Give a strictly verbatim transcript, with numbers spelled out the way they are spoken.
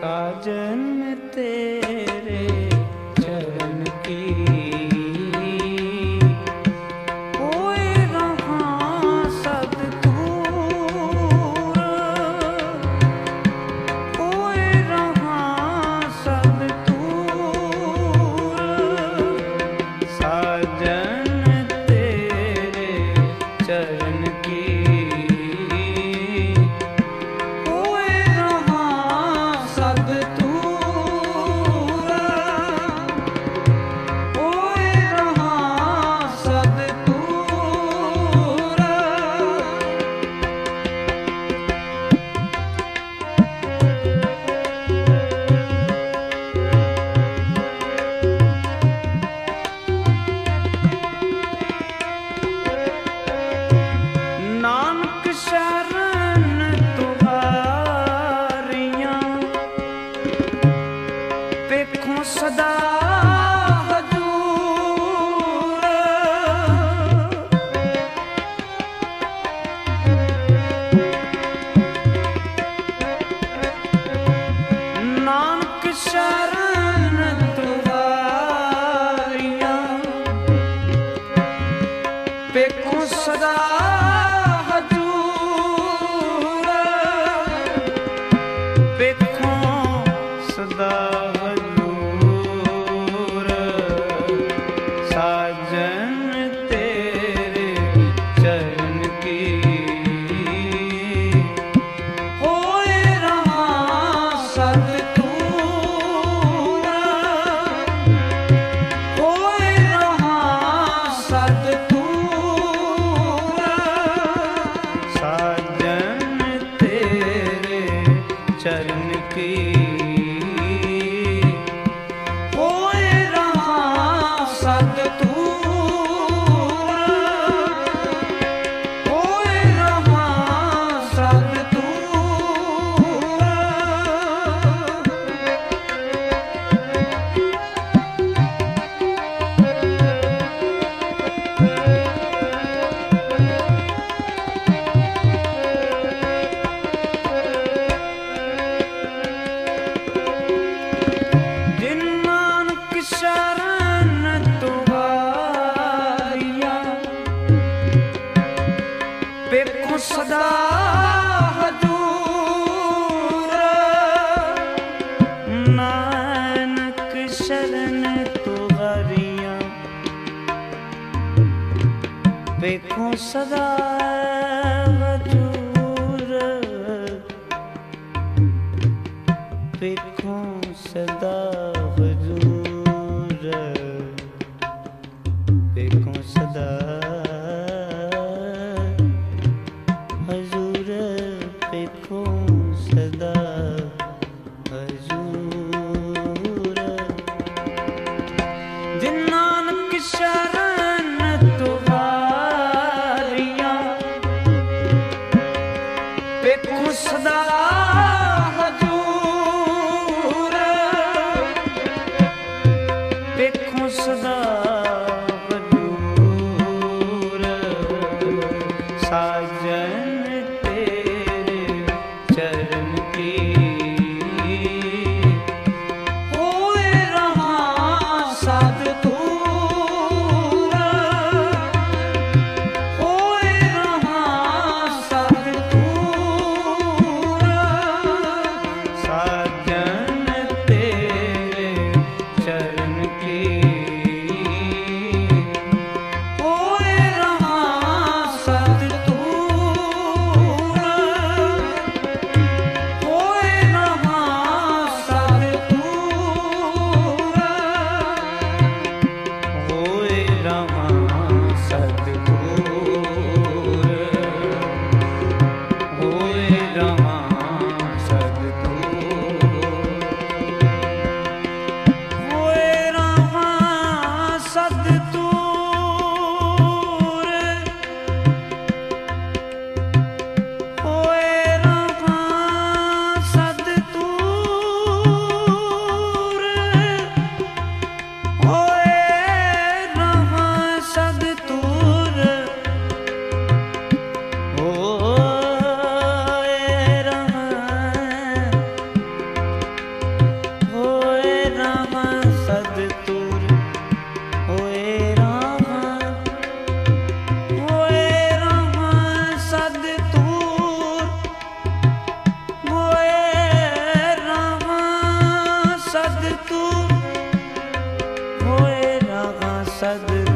साजन तेरे चरण की होए रहा सददूर, होए रहा सददूर। साजन तेरे चरण की सदा हजूर, नानक शरण तुम्हारियां पेखों सदा हजूर, पेखों सदा चरण की होए रहा सददूर, होए रहा सददूर। पेखों सदा हजूर, नानक शरण तुम्हारियां पेखों सदा हजूर, पेखों सदा हजूर, पेखों सदा हजूर, पेखों सदा हजूर। जिन नानक शरण तुम्हारियां पेखों सदा हजूर, पेखों सदा हजूर। साजन चरण की होए रहा सददूर, होए रहा सददूर। सद